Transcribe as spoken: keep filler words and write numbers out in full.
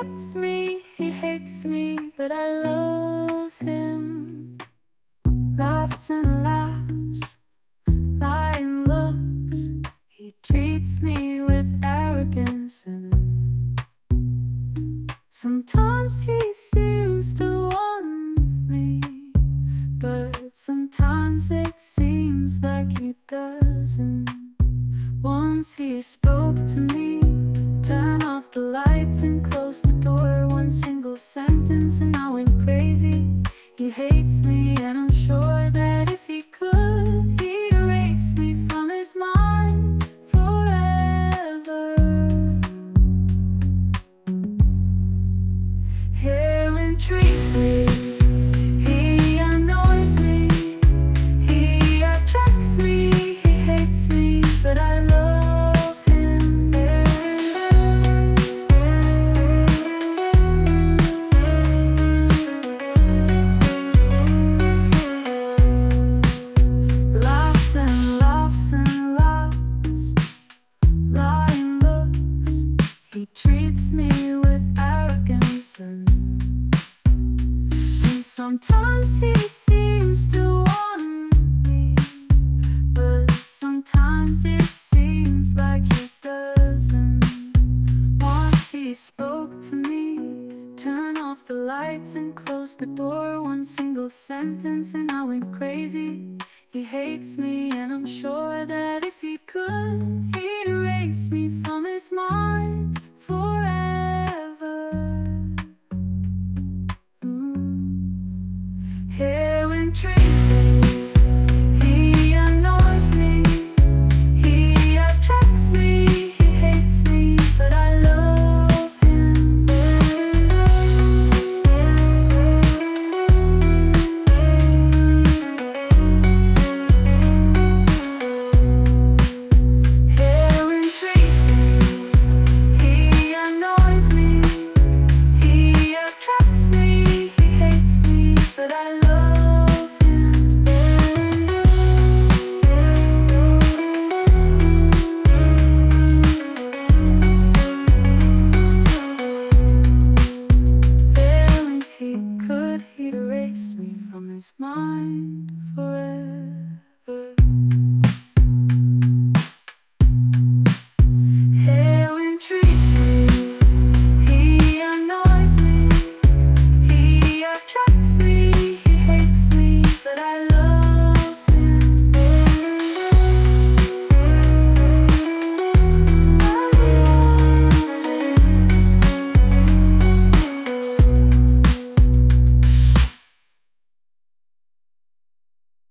rejects me, he hates me, but I love him. Laughs and laughs, lying looks. He treats me with arrogance, and sometimes he seems to want me, but sometimes it seems like he doesn't. Once he spoke to me, turn off the lights and close the door. One single sentence and I went crazy. He hates me and I'm sure that if he could, he'd erase me from his mind forever. Here intrigues me, he annoys me, he attracts me, he hates me, but I love him. Laughs and laughs and laughs, lying looks. He treats me with arrogance, and, and sometimes he seems to want me, but sometimes it seems like he doesn't. Once he spoke to me, turn off the lights and close the door. One single sentence and I went crazy. He hates me and I'm sure that if he could, he'd erase me from his mind